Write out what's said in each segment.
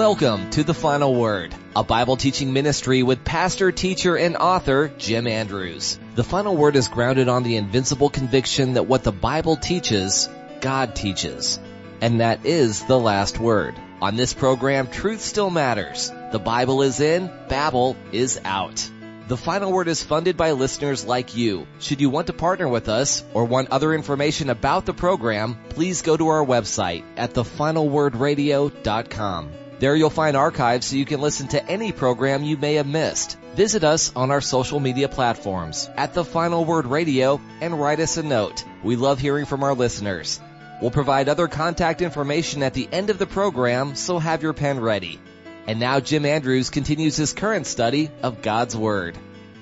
Welcome to The Final Word, a Bible teaching ministry with pastor, teacher, and author Jim Andrews. The Final Word is grounded on the invincible conviction that what the Bible teaches, God teaches. And that is the last word. On this program, truth still matters. The Bible is in, Babel is out. The Final Word is funded by listeners like you. Should you want to partner with us or want other information about the program, please go to our website at thefinalwordradio.com. There you'll find archives so you can listen to any program you may have missed. Visit us on our social media platforms at The Final Word Radio and write us a note. We love hearing from our listeners. We'll provide other contact information at the end of the program, so have your pen ready. And now Jim Andrews continues his current study of God's Word.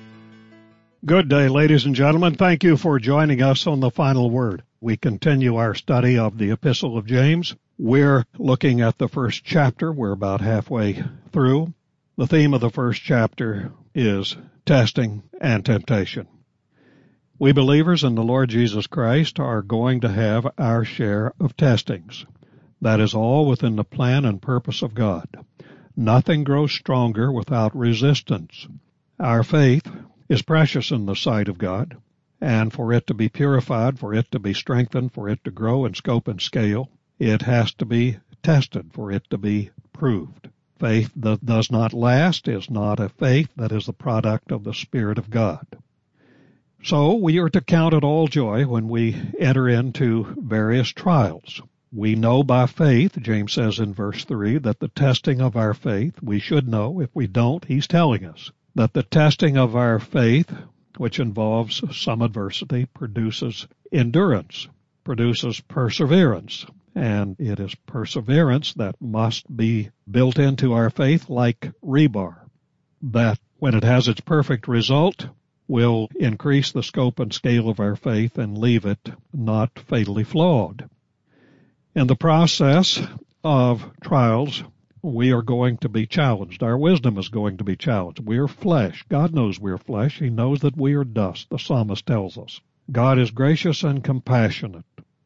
Good day, ladies and gentlemen. Thank you for joining us on The Final Word. We continue our study of the Epistle of James. We're looking at the first chapter. We're about halfway through. The theme of the first chapter is testing and temptation. We believers in the Lord Jesus Christ are going to have our share of testings. That is all within the plan and purpose of God. Nothing grows stronger without resistance. Our faith is precious in the sight of God, and for it to be purified, for it to be strengthened, for it to grow in scope and scale, it has to be tested, for it to be proved. Faith that does not last is not a faith that is the product of the Spirit of God. So we are to count it all joy when we enter into various trials. We know by faith, James says in verse 3, that the testing of our faith, we should know. If we don't, he's telling us that the testing of our faith, which involves some adversity, produces endurance, produces perseverance. And it is perseverance that must be built into our faith like rebar, that when it has its perfect result, will increase the scope and scale of our faith and leave it not fatally flawed. In the process of trials, we are going to be challenged. Our wisdom is going to be challenged. We are flesh. God knows we are flesh. He knows that we are dust, the psalmist tells us. God is gracious and compassionate.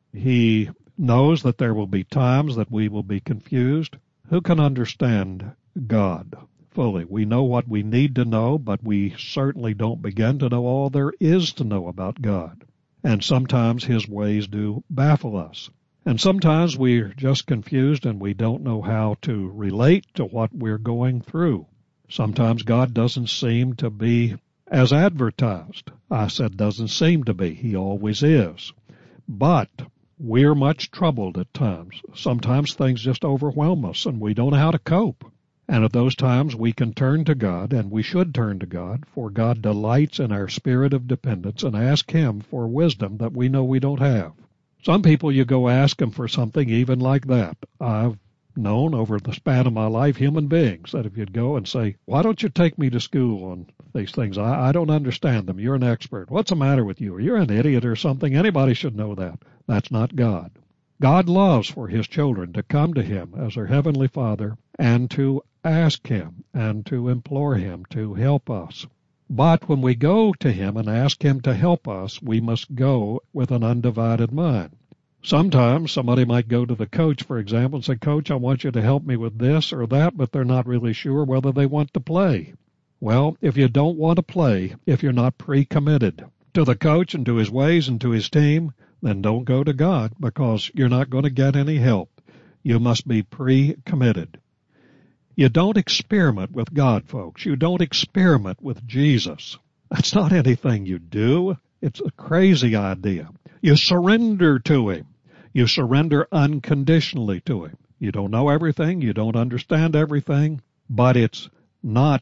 He knows that there will be times that we will be confused. Who can understand God fully? We know what we need to know, but we certainly don't begin to know all there is to know about God. And sometimes his ways do baffle us. And sometimes we're just confused and we don't know how to relate to what we're going through. Sometimes God doesn't seem to be as advertised. I said doesn't seem to be. He always is. But we're much troubled at times. Sometimes things just overwhelm us and we don't know how to cope. And at those times we can turn to God, and we should turn to God, for God delights in our spirit of dependence, and ask him for wisdom that we know we don't have. Some people, you go ask them for something even like that. I've known over the span of my life human beings that if you'd go and say, why don't you take me to school on these things? I don't understand them. You're an expert. What's the matter with you? You're an idiot or something. Anybody should know that. That's not God. God loves for his children to come to him as their heavenly Father and to ask him and to implore him to help us. But when we go to him and ask him to help us, we must go with an undivided mind. Sometimes somebody might go to the coach, for example, and say, Coach, I want you to help me with this or that, but they're not really sure whether they want to play. Well, if you don't want to play, if you're not pre-committed to the coach and to his ways and to his team, then don't go to God, because you're not going to get any help. You must be pre-committed. You don't experiment with God, folks. You don't experiment with Jesus. That's not anything you do. It's a crazy idea. You surrender to him. You surrender unconditionally to him. You don't know everything. You don't understand everything. But it's not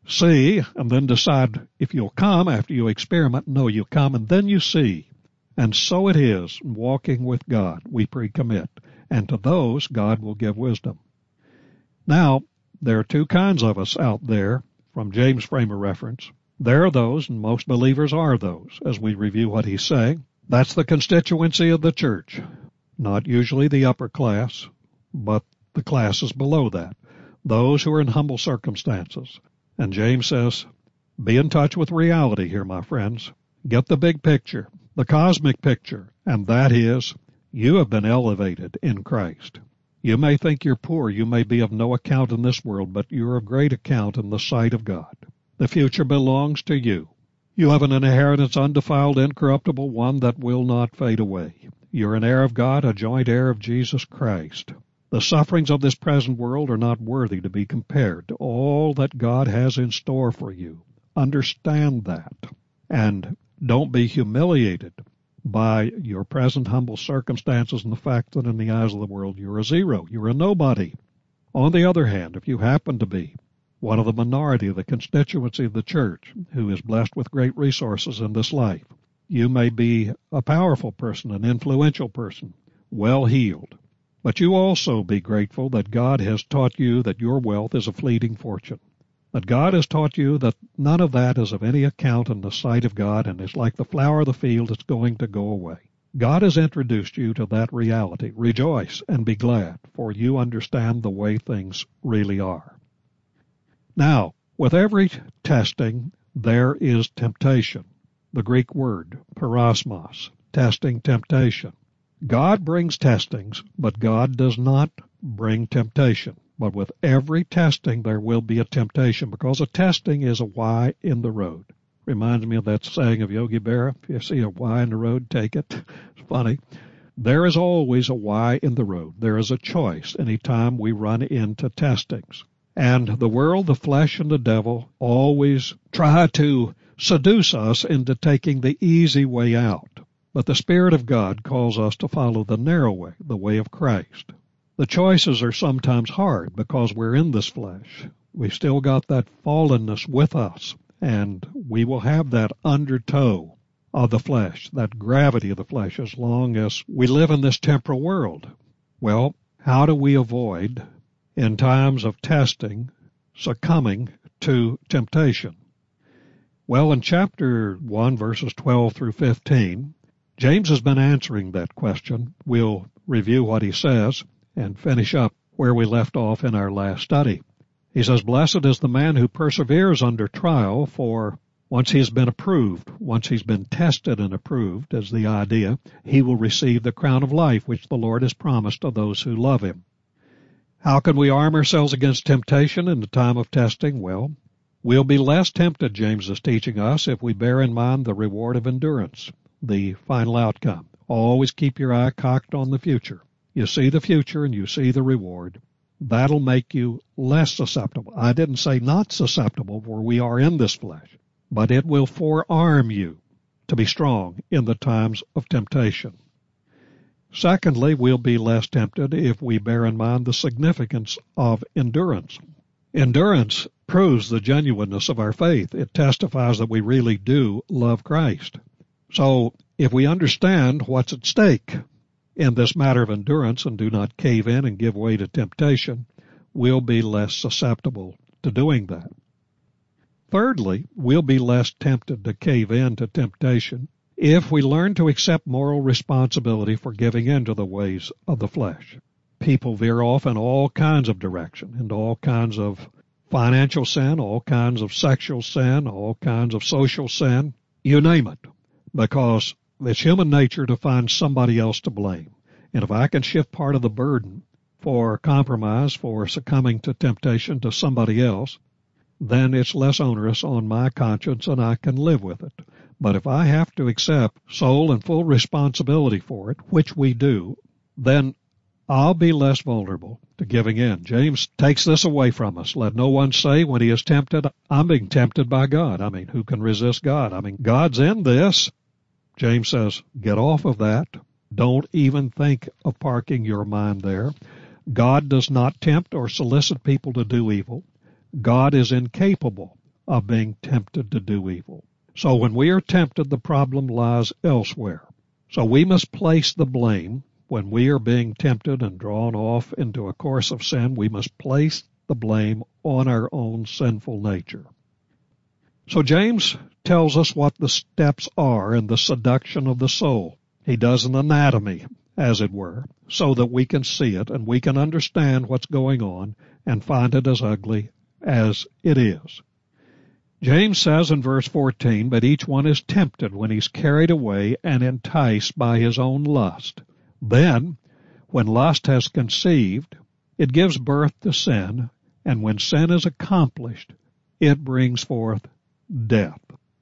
see and then decide if you'll come after you experiment. No, you come and then you see. And so it is walking with God. We pre-commit. And to those, God will give wisdom. Now, there are two kinds of us out there from James' frame of reference. There are those, and most believers are those, as we review what he's saying. That's the constituency of the church. Not usually the upper class, but the classes below that. Those who are in humble circumstances. And James says, be in touch with reality here, my friends. Get the big picture, the cosmic picture, and that is, you have been elevated in Christ. You may think you're poor. You may be of no account in this world, but you're of great account in the sight of God. The future belongs to you. You have an inheritance undefiled, incorruptible, one that will not fade away. You're an heir of God, a joint heir of Jesus Christ. The sufferings of this present world are not worthy to be compared to all that God has in store for you. Understand that, and don't be humiliated by your present humble circumstances and the fact that in the eyes of the world you're a zero, you're a nobody. On the other hand, if you happen to be one of the minority of the constituency of the church who is blessed with great resources in this life, you may be a powerful person, an influential person, well-heeled. But you also be grateful that God has taught you that your wealth is a fleeting fortune, that God has taught you that none of that is of any account in the sight of God and is like the flower of the field that's going to go away. God has introduced you to that reality. Rejoice and be glad, for you understand the way things really are. Now, with every testing, there is temptation. The Greek word, parosmos, testing, temptation. God brings testings, but God does not bring temptation. But with every testing, there will be a temptation, because a testing is a Y in the road. Reminds me of that saying of Yogi Berra, if you see a Y in the road, take it. It's funny. There is always a Y in the road. There is a choice any time we run into testings. And the world, the flesh, and the devil always try to seduce us into taking the easy way out. But the Spirit of God calls us to follow the narrow way, the way of Christ. The choices are sometimes hard because we're in this flesh. We've still got that fallenness with us, and we will have that undertow of the flesh, that gravity of the flesh, as long as we live in this temporal world. Well, how do we avoid, in times of testing, succumbing to temptation? Well, in chapter 1, verses 12 through 15, James has been answering that question. We'll review what he says and finish up where we left off in our last study. He says, "Blessed is the man who perseveres under trial, for once he's been approved, once he's been tested and approved, is the idea, he will receive the crown of life which the Lord has promised to those who love him." How can we arm ourselves against temptation in the time of testing? Well, we'll be less tempted, James is teaching us, if we bear in mind the reward of endurance, the final outcome. Always keep your eye cocked on the future. You see the future and you see the reward. That'll make you less susceptible. I didn't say not susceptible, for we are in this flesh, but it will forearm you to be strong in the times of temptation. Secondly, we'll be less tempted if we bear in mind the significance of endurance. Endurance proves the genuineness of our faith. It testifies that we really do love Christ. So if we understand what's at stake in this matter of endurance and do not cave in and give way to temptation, we'll be less susceptible to doing that. Thirdly, we'll be less tempted to cave in to temptation if we learn to accept moral responsibility for giving in to the ways of the flesh. People veer off in all kinds of direction, into all kinds of financial sin, all kinds of sexual sin, all kinds of social sin, you name it, because it's human nature to find somebody else to blame. And if I can shift part of the burden for compromise, for succumbing to temptation to somebody else, then it's less onerous on my conscience and I can live with it. But if I have to accept sole and full responsibility for it, which we do, then I'll be less vulnerable to giving in. James takes this away from us. Let no one say when he is tempted, I'm being tempted by God. I mean, who can resist God? I mean, God's in this. James says, get off of that. Don't even think of parking your mind there. God does not tempt or solicit people to do evil. God is incapable of being tempted to do evil. So when we are tempted, the problem lies elsewhere. So we must place the blame. When we are being tempted and drawn off into a course of sin, we must place the blame on our own sinful nature. So James tells us what the steps are in the seduction of the soul. He does an anatomy, as it were, so that we can see it and we can understand what's going on and find it as ugly as it is. James says in verse 14, but each one is tempted when he's carried away and enticed by his own lust. Then, When lust has conceived, it gives birth to sin, and when sin is accomplished, it brings forth death.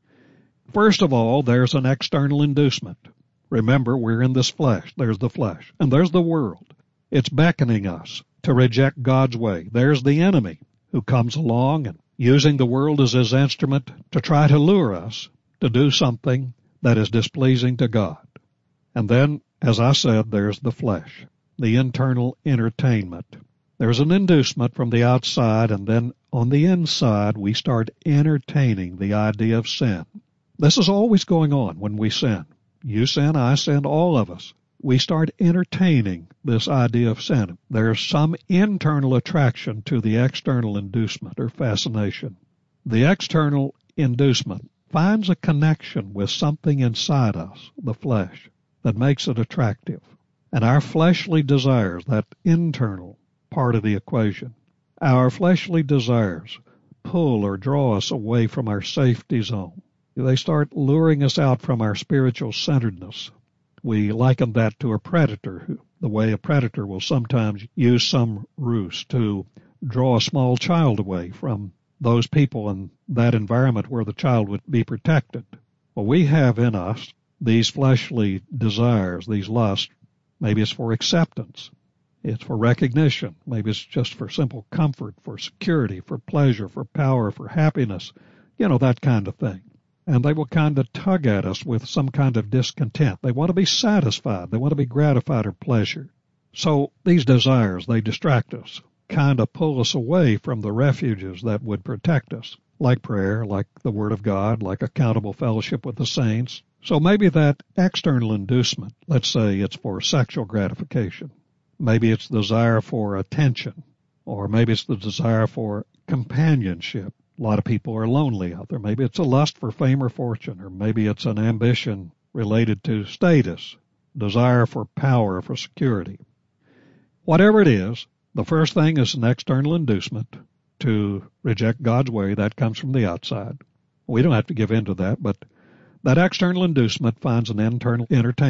First of all, there's an external inducement. Remember, we're in this flesh. There's the flesh. And there's the world. It's beckoning us to reject God's way. There's the enemy who comes along and using the world as his instrument to try to lure us to do something that is displeasing to God. And then, as I said, there's the flesh, the internal entertainment. There's an inducement from the outside, and then on the inside we start entertaining the idea of sin. This is always going on when we sin. You sin, I sin, all of us. We start entertaining this idea of sin. There's some internal attraction to the external inducement or fascination. The external inducement finds a connection with something inside us, the flesh, that makes it attractive. And our fleshly desires, that internal part of the equation, our fleshly desires pull or draw us away from our safety zone. They start luring us out from our spiritual centeredness. We liken that to a predator, the way a predator will sometimes use some ruse to draw a small child away from those people in that environment where the child would be protected. Well, we have in us these fleshly desires, these lusts. Maybe it's for acceptance. It's for recognition. Maybe it's just for simple comfort, for security, for pleasure, for power, for happiness, that kind of thing. And they will kind of tug at us with some kind of discontent. They want to be satisfied. They want to be gratified or pleasured. So these desires, they distract us, kind of pull us away from the refuges that would protect us, like prayer, like the Word of God, like accountable fellowship with the saints. So maybe that external inducement, let's say it's for sexual gratification. Maybe it's the desire for attention, or maybe it's the desire for companionship. A lot of people are lonely out there. Maybe it's a lust for fame or fortune, or maybe it's an ambition related to status, desire for power, for security. Whatever it is, the first thing is an external inducement to reject God's way. That comes from the outside. We don't have to give in to that, but that external inducement finds an internal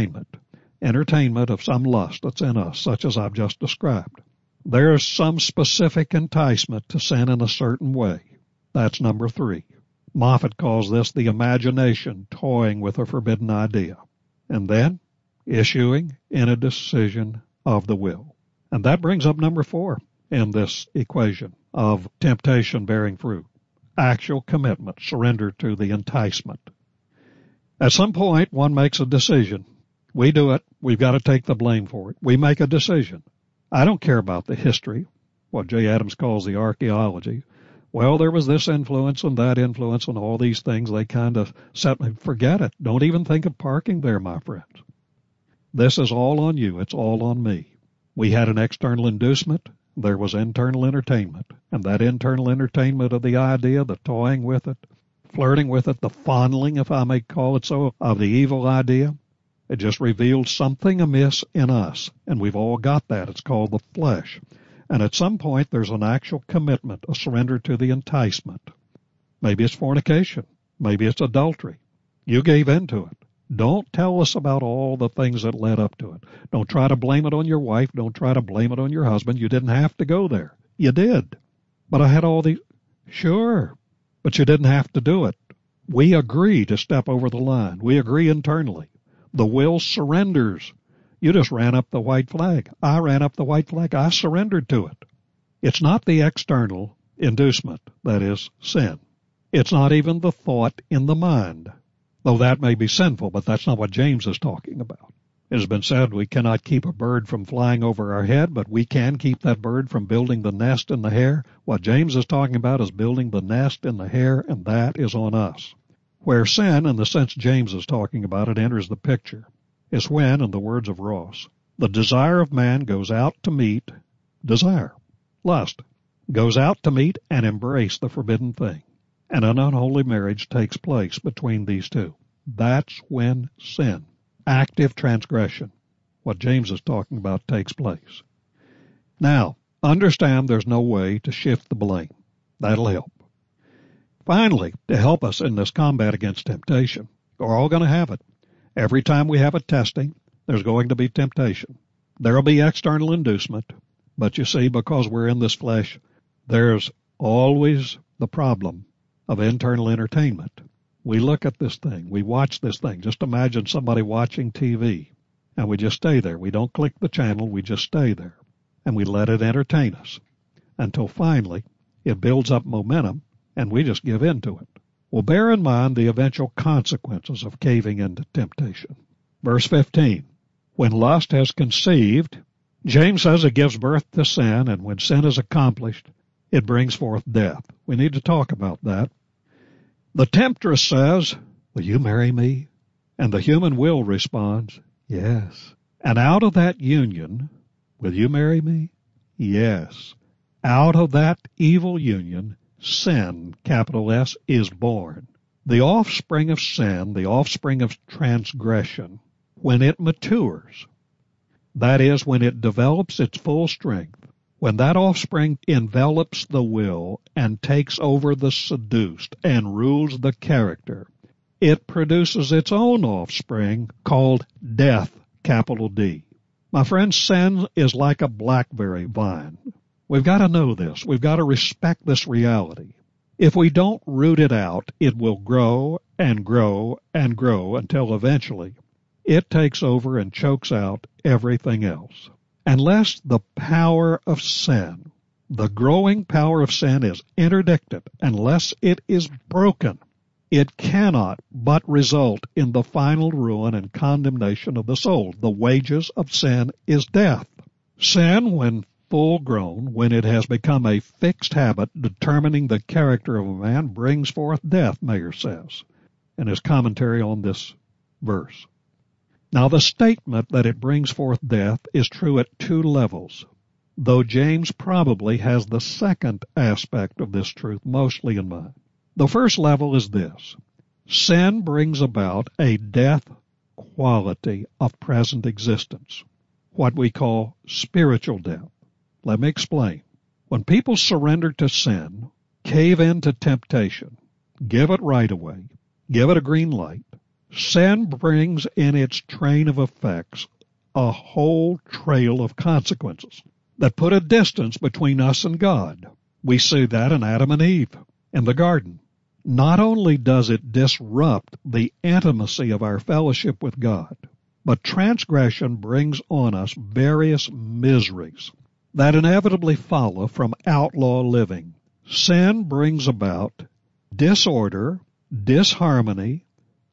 entertainment of some lust that's in us, such as I've just described. There is some specific enticement to sin in a certain way. That's number 3. Moffat calls this the imagination toying with a forbidden idea. And then issuing in a decision of the will. And that brings up number 4 in this equation of temptation bearing fruit. Actual commitment, surrender to the enticement. At some point, one makes a decision. We do it. We've got to take the blame for it. We make a decision. I don't care about the history, what J. Adams calls the archaeology. Well, there was this influence and that influence and all these things. They kind of forget it. Don't even think of parking there, my friends. This is all on you. It's all on me. We had an external inducement. There was internal entertainment. And that internal entertainment of the idea, the toying with it, flirting with it, the fondling, if I may call it so, of the evil idea, it just revealed something amiss in us. And we've all got that. It's called the flesh. And at some point, there's an actual commitment, a surrender to the enticement. Maybe it's fornication. Maybe it's adultery. You gave in to it. Don't tell us about all the things that led up to it. Don't try to blame it on your wife. Don't try to blame it on your husband. You didn't have to go there. You did. But I had all these. Sure. But you didn't have to do it. We agree to step over the line. We agree internally. The will surrenders. You just ran up the white flag. I ran up the white flag. I surrendered to it. It's not the external inducement, that is, sin. It's not even the thought in the mind, though that may be sinful, but that's not what James is talking about. It has been said we cannot keep a bird from flying over our head, but we can keep that bird from building the nest in the hair. What James is talking about is building the nest in the hair, and that is on us. Where sin, in the sense James is talking about it, enters the picture, is when, in the words of Ross, the desire of man goes out to meet desire, lust, goes out to meet and embrace the forbidden thing, and an unholy marriage takes place between these two. That's when sin, active transgression, what James is talking about, takes place. Now, understand there's no way to shift the blame. That'll help. Finally, to help us in this combat against temptation, we're all going to have it. Every time we have a testing, there's going to be temptation. There'll be external inducement, but you see, because we're in this flesh, there's always the problem of internal entertainment. We look at this thing, we watch this thing. Just imagine somebody watching TV, and we just stay there. We don't click the channel, we just stay there, and we let it entertain us until finally it builds up momentum, and we just give in to it. Well, bear in mind the eventual consequences of caving into temptation. Verse 15, when lust has conceived, James says it gives birth to sin, and when sin is accomplished, it brings forth death. We need to talk about that. The temptress says, will you marry me? And the human will responds, yes. And out of that union, will you marry me? Yes. Out of that evil union, sin, capital S, is born. The offspring of sin, the offspring of transgression, when it matures, that is, when it develops its full strength, when that offspring envelops the will and takes over the seduced and rules the character, it produces its own offspring called death, capital D. My friends, sin is like a blackberry vine. We've got to know this. We've got to respect this reality. If we don't root it out, it will grow and grow and grow until eventually it takes over and chokes out everything else. Unless the power of sin, the growing power of sin, is interdicted, unless it is broken, it cannot but result in the final ruin and condemnation of the soul. The wages of sin is death. Sin, when full grown, when it has become a fixed habit determining the character of a man, brings forth death, Mayer says in his commentary on this verse. Now, the statement that it brings forth death is true at two levels, though James probably has the second aspect of this truth mostly in mind. The first level is this: sin brings about a death quality of present existence, what we call spiritual death. Let me explain. When people surrender to sin, cave into temptation, give it right away, give it a green light, sin brings in its train of effects a whole trail of consequences that put a distance between us and God. We see that in Adam and Eve in the garden. Not only does it disrupt the intimacy of our fellowship with God, but transgression brings on us various miseries that inevitably follow from outlaw living. Sin brings about disorder, disharmony,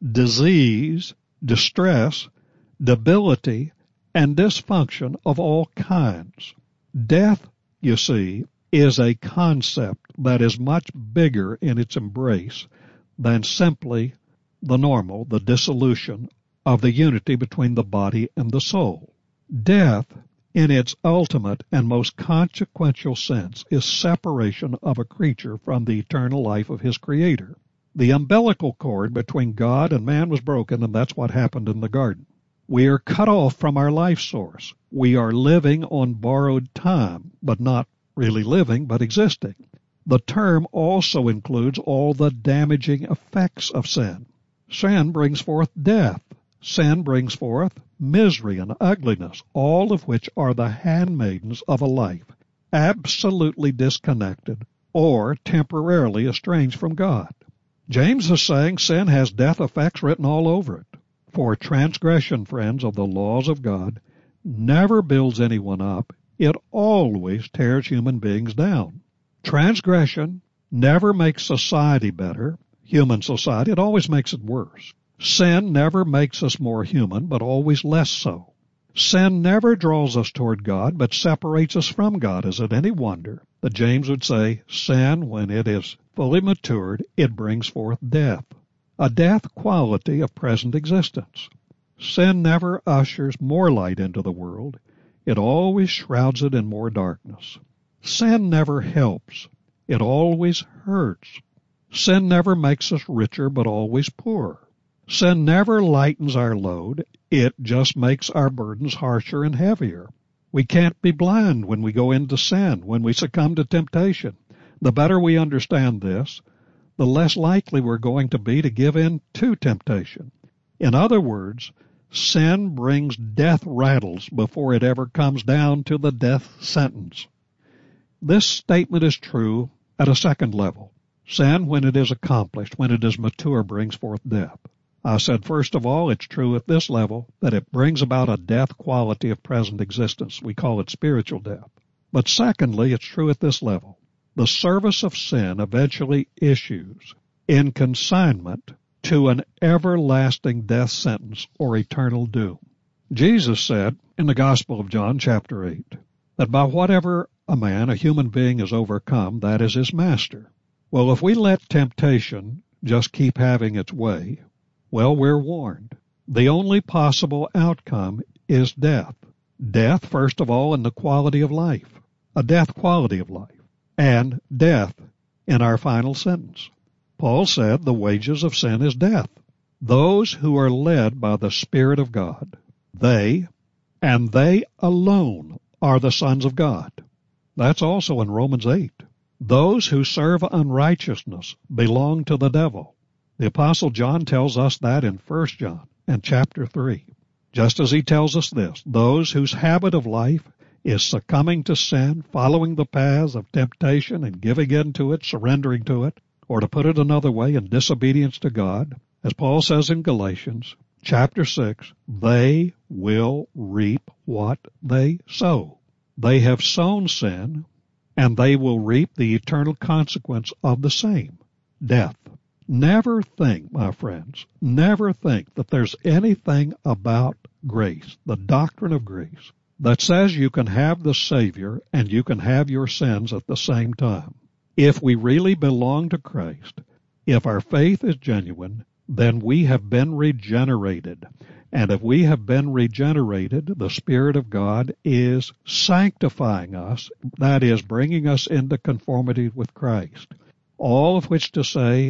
disease, distress, debility, and dysfunction of all kinds. Death, you see, is a concept that is much bigger in its embrace than simply the normal, the dissolution of the unity between the body and the soul. Death, in its ultimate and most consequential sense, is separation of a creature from the eternal life of his Creator. The umbilical cord between God and man was broken, and that's what happened in the garden. We are cut off from our life source. We are living on borrowed time, but not really living, but existing. The term also includes all the damaging effects of sin. Sin brings forth death. Sin brings forth misery and ugliness, all of which are the handmaidens of a life absolutely disconnected or temporarily estranged from God. James is saying sin has death effects written all over it. For transgression, friends, of the laws of God never builds anyone up. It always tears human beings down. Transgression never makes society better, human society. It always makes it worse. Sin never makes us more human, but always less so. Sin never draws us toward God, but separates us from God. Is it any wonder that James would say, sin, when it is fully matured, it brings forth death, a death quality of present existence. Sin never ushers more light into the world. It always shrouds it in more darkness. Sin never helps. It always hurts. Sin never makes us richer, but always poorer. Sin never lightens our load. It just makes our burdens harsher and heavier. We can't be blind when we go into sin, when we succumb to temptation. The better we understand this, the less likely we're going to be to give in to temptation. In other words, sin brings death rattles before it ever comes down to the death sentence. This statement is true at a second level. Sin, when it is accomplished, when it is mature, brings forth death. I said, first of all, it's true at this level that it brings about a death quality of present existence. We call it spiritual death. But secondly, it's true at this level. The service of sin eventually issues in consignment to an everlasting death sentence or eternal doom. Jesus said in the Gospel of John, chapter 8, that by whatever a man, a human being, is overcome, that is his master. Well, if we let temptation just keep having its way, well, we're warned. The only possible outcome is death. Death, first of all, in the quality of life, a death quality of life, and death in our final sentence. Paul said the wages of sin is death. Those who are led by the Spirit of God, they, and they alone, are the sons of God. That's also in Romans 8. Those who serve unrighteousness belong to the devil. The Apostle John tells us that in 1 John and chapter 3. Just as he tells us this, those whose habit of life is succumbing to sin, following the paths of temptation and giving in to it, surrendering to it, or to put it another way, in disobedience to God, as Paul says in Galatians chapter 6, they will reap what they sow. They have sown sin, and they will reap the eternal consequence of the same, death. Never think, my friends, never think that there's anything about grace, the doctrine of grace, that says you can have the Savior and you can have your sins at the same time. If we really belong to Christ, if our faith is genuine, then we have been regenerated. And if we have been regenerated, the Spirit of God is sanctifying us, that is, bringing us into conformity with Christ. All of which to say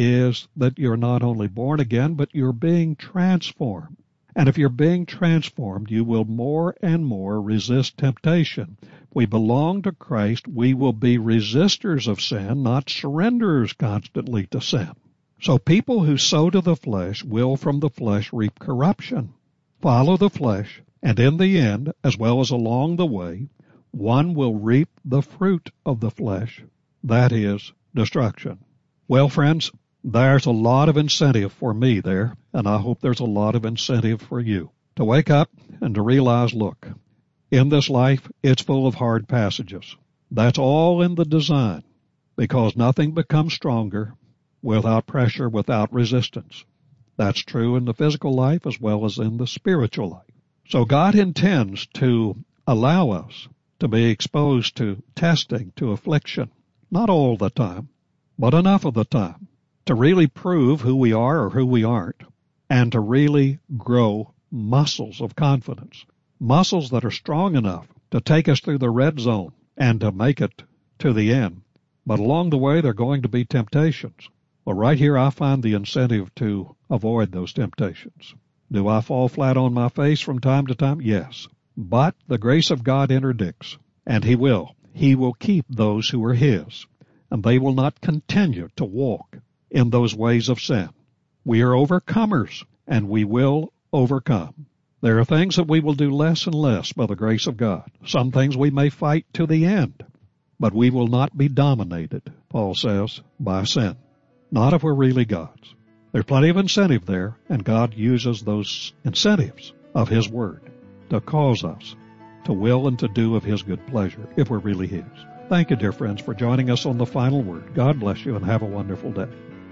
is that you're not only born again, but you're being transformed. And if you're being transformed, you will more and more resist temptation. We belong to Christ. We will be resistors of sin, not surrenderers constantly to sin. So people who sow to the flesh will from the flesh reap corruption. Follow the flesh, and in the end, as well as along the way, one will reap the fruit of the flesh, that is, destruction. Well, friends, there's a lot of incentive for me there, and I hope there's a lot of incentive for you to wake up and to realize, look, in this life, it's full of hard passages. That's all in the design, because nothing becomes stronger without pressure, without resistance. That's true in the physical life as well as in the spiritual life. So God intends to allow us to be exposed to testing, to affliction, not all the time, but enough of the time, to really prove who we are or who we aren't, and to really grow muscles of confidence, muscles that are strong enough to take us through the red zone and to make it to the end. But along the way, there are going to be temptations. Well, right here, I find the incentive to avoid those temptations. Do I fall flat on my face from time to time? Yes. But the grace of God interdicts, and He will. He will keep those who are His, and they will not continue to walk in those ways of sin. We are overcomers, and we will overcome. There are things that we will do less and less by the grace of God. Some things we may fight to the end, but we will not be dominated, Paul says, by sin. Not if we're really God's. There's plenty of incentive there, and God uses those incentives of His Word to cause us to will and to do of His good pleasure if we're really His. Thank you, dear friends, for joining us on The Final Word. God bless you and have a wonderful day.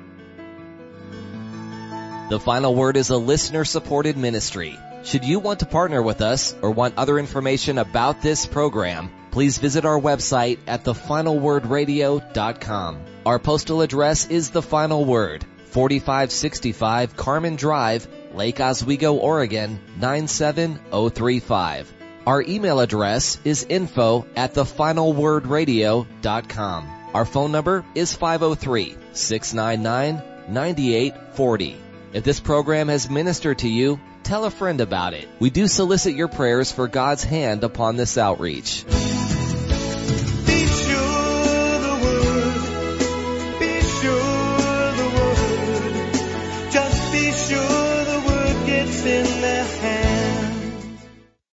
The Final Word is a listener-supported ministry. Should you want to partner with us or want other information about this program, please visit our website at thefinalwordradio.com. Our postal address is The Final Word, 4565 Carmen Drive, Lake Oswego, Oregon, 97035. Our email address is info@thefinalwordradio.com. Our phone number is 503-699-9840. If this program has ministered to you, tell a friend about it. We do solicit your prayers for God's hand upon this outreach.